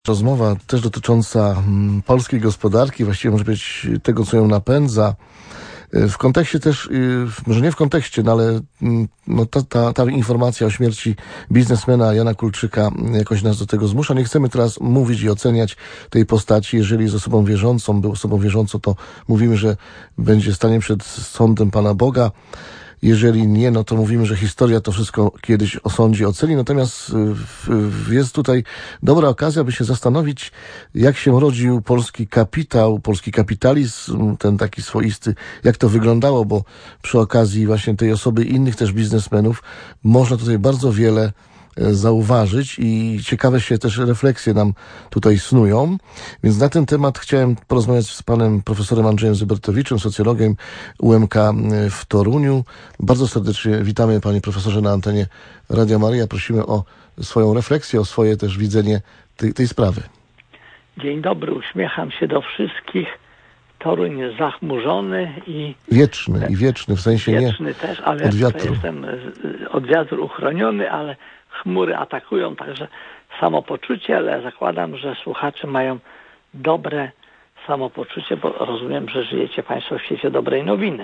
Rozmowa też dotycząca polskiej gospodarki, właściwie może być tego, co ją napędza. W kontekście też, może nie w kontekście, no ale ta informacja o śmierci biznesmena Jana Kulczyka jakoś nas do tego zmusza. Nie chcemy teraz mówić i oceniać tej postaci. Jeżeli jest osobą wierzącą, był osobą wierzącą, to mówimy, że będzie stanie przed sądem Pana Boga. Jeżeli nie, no to mówimy, że historia to wszystko kiedyś osądzi, oceni. Natomiast jest tutaj dobra okazja, by się zastanowić, jak się rodził polski kapitał, polski kapitalizm, ten taki swoisty, jak to wyglądało, bo przy okazji właśnie tej osoby innych też biznesmenów można tutaj bardzo wiele zauważyć i ciekawe się też refleksje nam tutaj snują. Więc na ten temat chciałem porozmawiać z panem profesorem Andrzejem Zybertowiczem, socjologiem UMK w Toruniu. Bardzo serdecznie witamy, panie profesorze, na antenie Radia Maryja. Prosimy o swoją refleksję, o swoje też widzenie tej sprawy. Dzień dobry, uśmiecham się do wszystkich. Toruń jest zachmurzony i wieczny, w sensie wieczny nie też, ale od wiatru. Jestem od wiatru uchroniony, ale chmury atakują, także samopoczucie, ale zakładam, że słuchacze mają dobre samopoczucie, bo rozumiem, że żyjecie Państwo w świecie dobrej nowiny.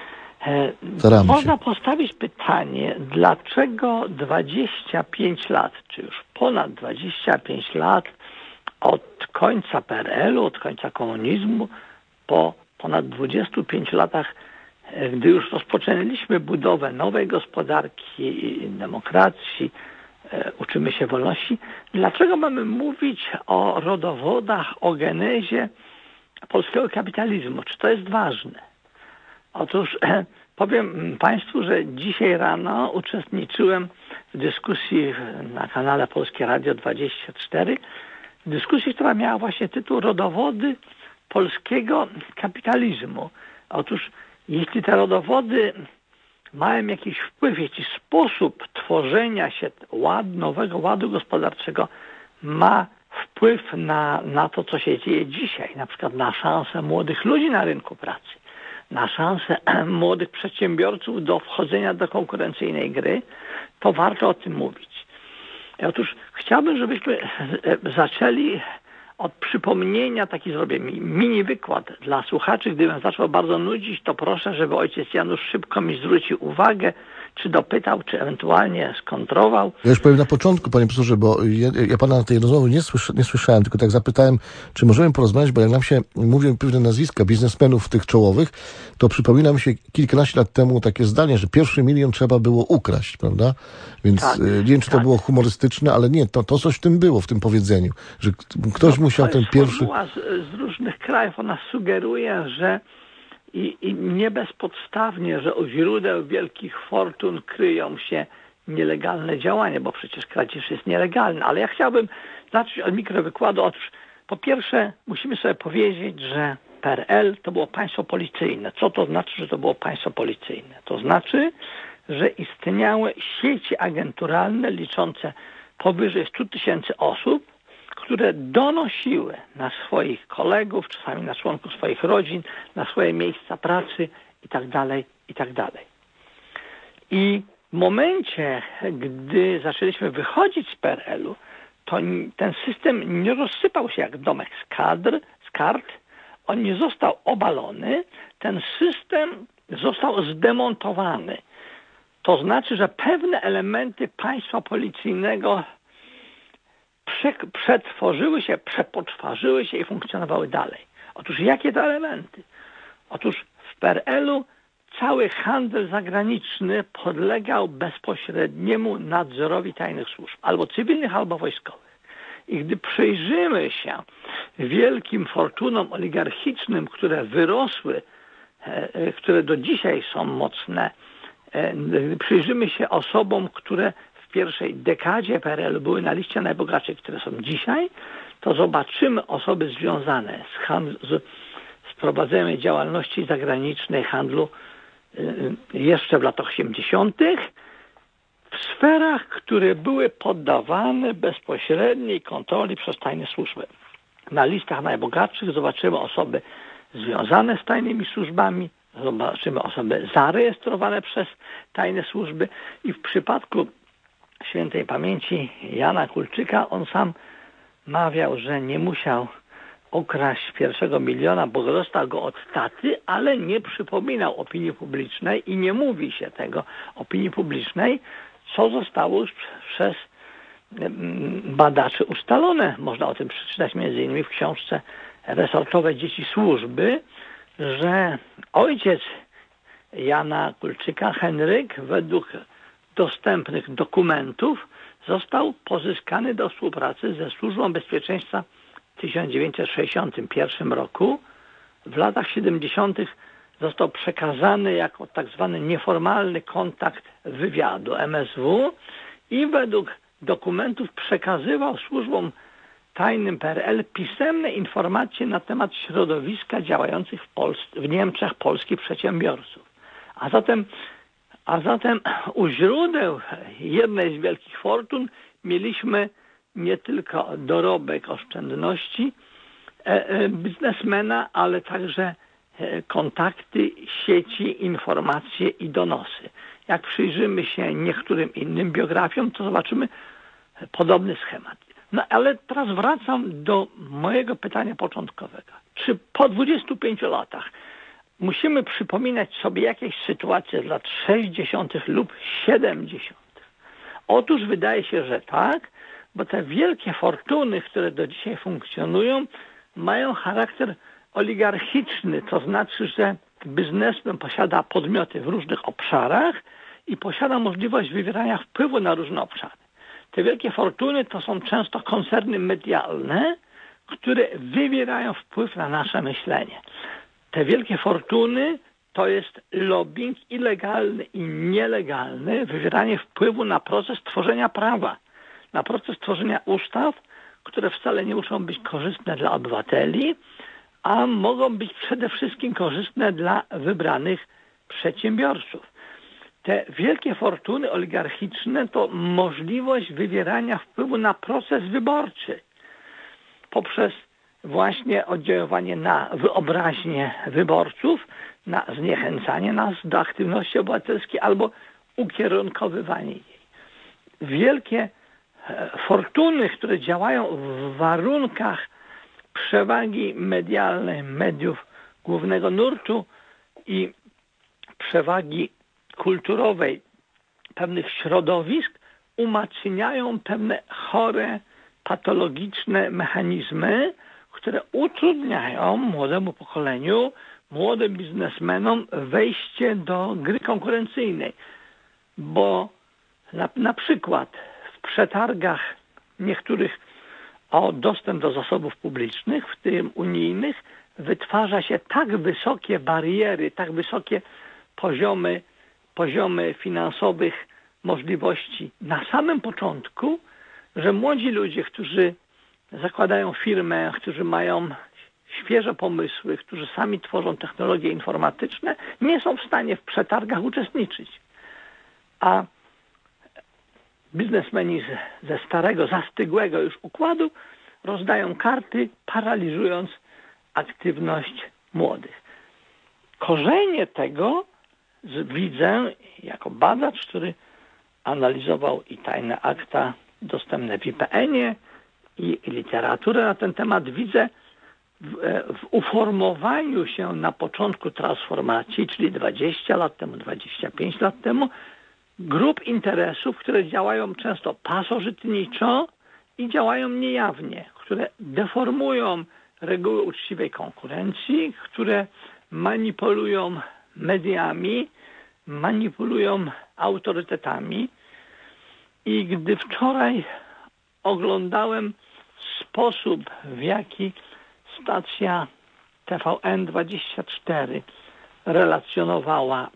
Można postawić pytanie, dlaczego 25 lat, czy już ponad 25 lat od końca PRL-u, od końca komunizmu, po ponad 25 latach, gdy już rozpoczęliśmy budowę nowej gospodarki, demokracji, uczymy się wolności, dlaczego mamy mówić o rodowodach, o genezie polskiego kapitalizmu? Czy to jest ważne? Otóż powiem Państwu, że dzisiaj rano uczestniczyłem w dyskusji na kanale Polskie Radio 24, w dyskusji, która miała właśnie tytuł Rodowody polskiego kapitalizmu. Otóż jeśli te rodowody mają jakiś wpływ, jeśli sposób tworzenia się nowego ładu gospodarczego ma wpływ na to, co się dzieje dzisiaj, na przykład na szansę młodych ludzi na rynku pracy, na szansę młodych przedsiębiorców do wchodzenia do konkurencyjnej gry, to warto o tym mówić. Otóż chciałbym, żebyśmy zaczęli od przypomnienia, taki zrobię mini wykład dla słuchaczy. Gdybym zaczął bardzo nudzić, to proszę, żeby ojciec Janusz szybko mi zwrócił uwagę, czy dopytał, czy ewentualnie skontrował. Ja już powiem na początku, panie profesorze, bo ja pana na tej rozmowy nie słyszałem, tylko tak zapytałem, czy możemy porozmawiać, bo jak nam się mówią pewne nazwiska biznesmenów tych czołowych, to przypomina mi się kilkanaście lat temu takie zdanie, że 1 milion trzeba było ukraść, prawda? Więc tak, nie wiem, czy to było humorystyczne, ale nie, to coś w tym było, w tym powiedzeniu, że ktoś musiał ten pierwszy... Formuła z różnych krajów, ona sugeruje, że i nie bezpodstawnie, że u źródeł wielkich fortun kryją się nielegalne działania, bo przecież kradzież jest nielegalna. Ale ja chciałbym zacząć od mikrowykładu. Otóż po pierwsze musimy sobie powiedzieć, że PRL to było państwo policyjne. Co to znaczy, że to było państwo policyjne? To znaczy, że istniały sieci agenturalne liczące powyżej 100 000 osób, które donosiły na swoich kolegów, czasami na członków swoich rodzin, na swoje miejsca pracy itd., itd. I w momencie, gdy zaczęliśmy wychodzić z PRL-u, to ten system nie rozsypał się jak domek z kart, on nie został obalony, ten system został zdemontowany. To znaczy, że pewne elementy państwa policyjnego przetworzyły się, przepoczwarzyły się i funkcjonowały dalej. Otóż jakie to elementy? Otóż w PRL-u cały handel zagraniczny podlegał bezpośredniemu nadzorowi tajnych służb, albo cywilnych, albo wojskowych. I gdy przyjrzymy się wielkim fortunom oligarchicznym, które wyrosły, które do dzisiaj są mocne, gdy przyjrzymy się osobom, które w pierwszej dekadzie PRL były na liście najbogatszych, które są dzisiaj, to zobaczymy osoby związane z prowadzeniem działalności zagranicznej, handlu jeszcze w latach 80. w sferach, które były poddawane bezpośredniej kontroli przez tajne służby. Na listach najbogatszych zobaczymy osoby związane z tajnymi służbami, zobaczymy osoby zarejestrowane przez tajne służby i w przypadku świętej pamięci Jana Kulczyka on sam mawiał, że nie musiał okraść pierwszego miliona, bo dostał go od taty, ale nie przypominał opinii publicznej i nie mówi się tego opinii publicznej, co zostało już przez badaczy ustalone. Można o tym przeczytać m.in. w książce Resortowe Dzieci Służby, że ojciec Jana Kulczyka, Henryk, według dostępnych dokumentów został pozyskany do współpracy ze Służbą Bezpieczeństwa w 1961 roku. W latach 70. został przekazany jako tak zwany nieformalny kontakt wywiadu MSW i według dokumentów przekazywał służbom tajnym PRL pisemne informacje na temat środowiska działających w Niemczech polskich przedsiębiorców. A zatem u źródeł jednej z wielkich fortun mieliśmy nie tylko dorobek oszczędności biznesmena, ale także kontakty, sieci, informacje i donosy. Jak przyjrzymy się niektórym innym biografiom, to zobaczymy podobny schemat. No ale teraz wracam do mojego pytania początkowego. Czy po 25 latach musimy przypominać sobie jakieś sytuacje z lat 60. lub 70. Otóż wydaje się, że tak, bo te wielkie fortuny, które do dzisiaj funkcjonują, mają charakter oligarchiczny, to znaczy, że biznesmen posiada podmioty w różnych obszarach i posiada możliwość wywierania wpływu na różne obszary. Te wielkie fortuny to są często koncerny medialne, które wywierają wpływ na nasze myślenie. Te wielkie fortuny to jest lobbying i legalny i nielegalny, wywieranie wpływu na proces tworzenia prawa, na proces tworzenia ustaw, które wcale nie muszą być korzystne dla obywateli, a mogą być przede wszystkim korzystne dla wybranych przedsiębiorców. Te wielkie fortuny oligarchiczne to możliwość wywierania wpływu na proces wyborczy poprzez właśnie oddziaływanie na wyobraźnię wyborców, na zniechęcanie nas do aktywności obywatelskiej albo ukierunkowywanie jej. Wielkie fortuny, które działają w warunkach przewagi medialnej mediów głównego nurtu i przewagi kulturowej pewnych środowisk, umacniają pewne chore, patologiczne mechanizmy, które utrudniają młodemu pokoleniu, młodym biznesmenom wejście do gry konkurencyjnej. Bo na przykład w przetargach niektórych o dostęp do zasobów publicznych, w tym unijnych, wytwarza się tak wysokie bariery, tak wysokie poziomy finansowych możliwości na samym początku, że młodzi ludzie, którzy zakładają firmę, którzy mają świeże pomysły, którzy sami tworzą technologie informatyczne, nie są w stanie w przetargach uczestniczyć. A biznesmeni ze starego, zastygłego już układu rozdają karty, paraliżując aktywność młodych. Korzenie tego widzę jako badacz, który analizował i tajne akta dostępne w IPN-ie i literaturę na ten temat, widzę w uformowaniu się na początku transformacji, czyli 20 lat temu, 25 lat temu, grup interesów, które działają często pasożytniczo i działają niejawnie, które deformują reguły uczciwej konkurencji, które manipulują mediami, manipulują autorytetami. I gdy wczoraj oglądałem sposób, w jaki stacja TVN24 relacjonowała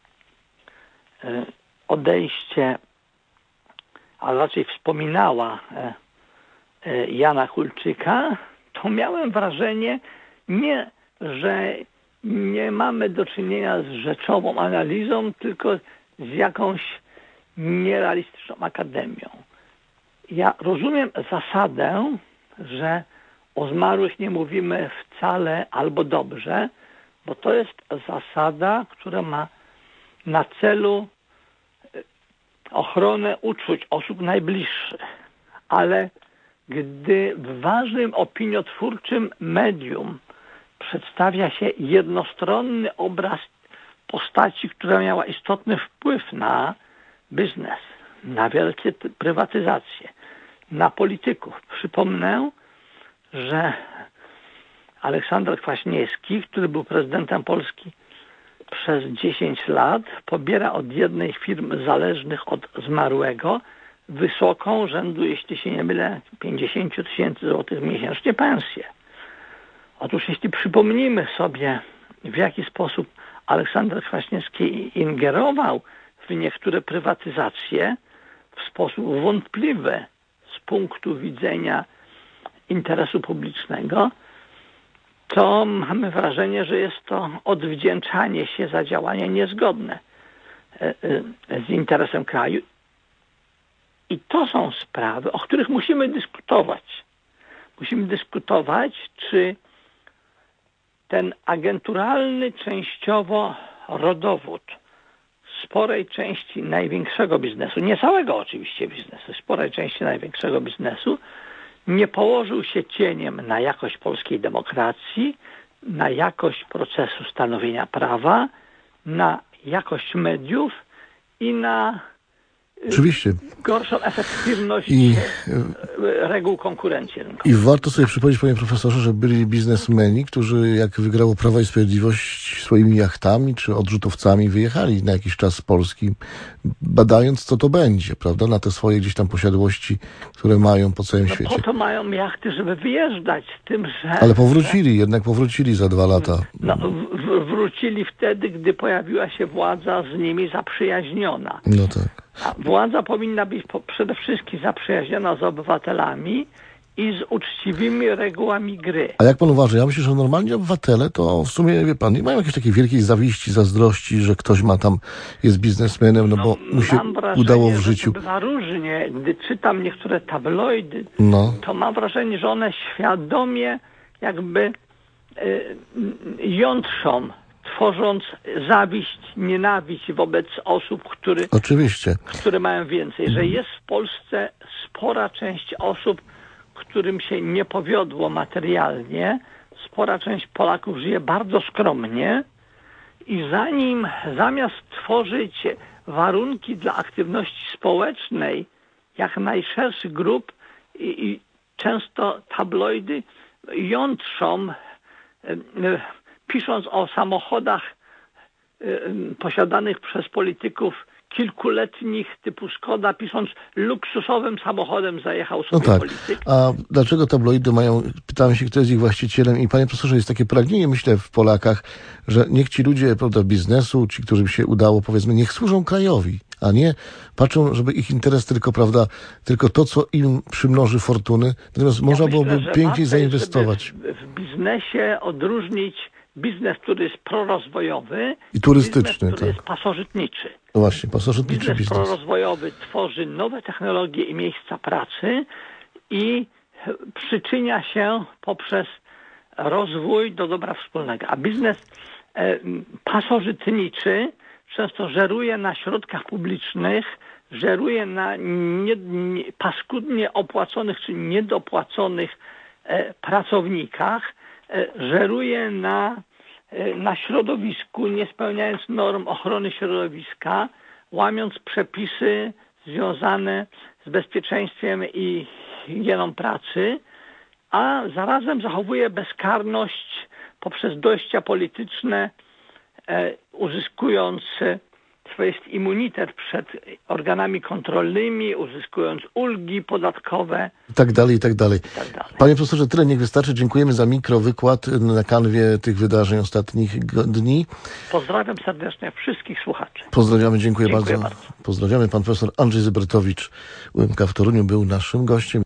odejście, a raczej wspominała Jana Kulczyka, to miałem wrażenie, nie, że nie mamy do czynienia z rzeczową analizą, tylko z jakąś nierealistyczną akademią. Ja rozumiem zasadę, że o zmarłych nie mówimy wcale albo dobrze, bo to jest zasada, która ma na celu ochronę uczuć osób najbliższych. Ale gdy w ważnym opiniotwórczym medium przedstawia się jednostronny obraz postaci, która miała istotny wpływ na biznes, na wielkie prywatyzacje, na polityków. Przypomnę, że Aleksander Kwaśniewski, który był prezydentem Polski przez 10 lat, pobiera od jednej firmy zależnych od zmarłego wysoką, rzędu, jeśli się nie mylę, 50 000 złotych miesięcznie pensję. Otóż jeśli przypomnimy sobie, w jaki sposób Aleksander Kwaśniewski ingerował w niektóre prywatyzacje w sposób wątpliwy z punktu widzenia interesu publicznego, to mamy wrażenie, że jest to odwdzięczanie się za działania niezgodne z interesem kraju. I to są sprawy, o których musimy dyskutować. Musimy dyskutować, czy ten agenturalny częściowo rodowód sporej części największego biznesu, nie całego oczywiście biznesu, sporej części największego biznesu, nie położył się cieniem na jakość polskiej demokracji, na jakość procesu stanowienia prawa, na jakość mediów i na oczywiście gorszą efektywność reguł konkurencji rynkowej. I warto sobie przypomnieć, panie profesorze, że byli biznesmeni, którzy jak wygrało Prawo i Sprawiedliwość swoimi jachtami czy odrzutowcami wyjechali na jakiś czas z Polski, badając co to będzie, prawda, na te swoje gdzieś tam posiadłości, które mają po całym świecie. Po to mają jachty, żeby wyjeżdżać, z tym, że... Ale jednak powrócili za 2 lata. No, wrócili wtedy, gdy pojawiła się władza z nimi zaprzyjaźniona. No tak. A władza powinna być przede wszystkim zaprzyjaźniona z obywatelami i z uczciwymi regułami gry. A jak pan uważa? Ja myślę, że normalni obywatele to w sumie, wie pan, nie mają jakiejś takiej wielkiej zawiści, zazdrości, że ktoś jest biznesmenem, no bo mu się udało w życiu. Że to bywa różnie. Gdy czytam niektóre tabloidy, to mam wrażenie, że one świadomie jakby jątrzą, tworząc zawiść, nienawiść wobec osób, które mają więcej. Że jest w Polsce spora część osób, którym się nie powiodło materialnie. Spora część Polaków żyje bardzo skromnie i zamiast tworzyć warunki dla aktywności społecznej jak najszerszych grup i często tabloidy jątrzą, pisząc o samochodach posiadanych przez polityków kilkuletnich typu Szkoda, pisząc luksusowym samochodem zajechał sobie polityk. A dlaczego tabloidy pytałem się, kto jest ich właścicielem i panie profesorze, jest takie pragnienie, myślę, w Polakach, że niech ci ludzie, prawda, biznesu, ci, którym się udało, powiedzmy, niech służą krajowi, a nie patrzą, żeby ich interes tylko to, co im przymnoży fortuny. Natomiast można byłoby piękniej zainwestować. W biznesie odróżnić biznes, który jest prorozwojowy i turystyczny, biznes, który jest pasożytniczy. No właśnie, pasożytniczy biznes. Prorozwojowy tworzy nowe technologie i miejsca pracy i przyczynia się poprzez rozwój do dobra wspólnego. A biznes pasożytniczy często żeruje na środkach publicznych, żeruje na paskudnie opłaconych czy niedopłaconych pracownikach, żeruje na środowisku, nie spełniając norm ochrony środowiska, łamiąc przepisy związane z bezpieczeństwem i higieną pracy, a zarazem zachowuje bezkarność poprzez dojścia polityczne, uzyskując swoisty immunitet przed organami kontrolnymi, uzyskując ulgi podatkowe. I tak dalej. Panie profesorze, tyle niech wystarczy. Dziękujemy za mikrowykład na kanwie tych wydarzeń ostatnich dni. Pozdrawiam serdecznie wszystkich słuchaczy. Pozdrawiamy, dziękuję bardzo. Pozdrawiamy. Pan profesor Andrzej Zybertowicz, UMK w Toruniu, był naszym gościem.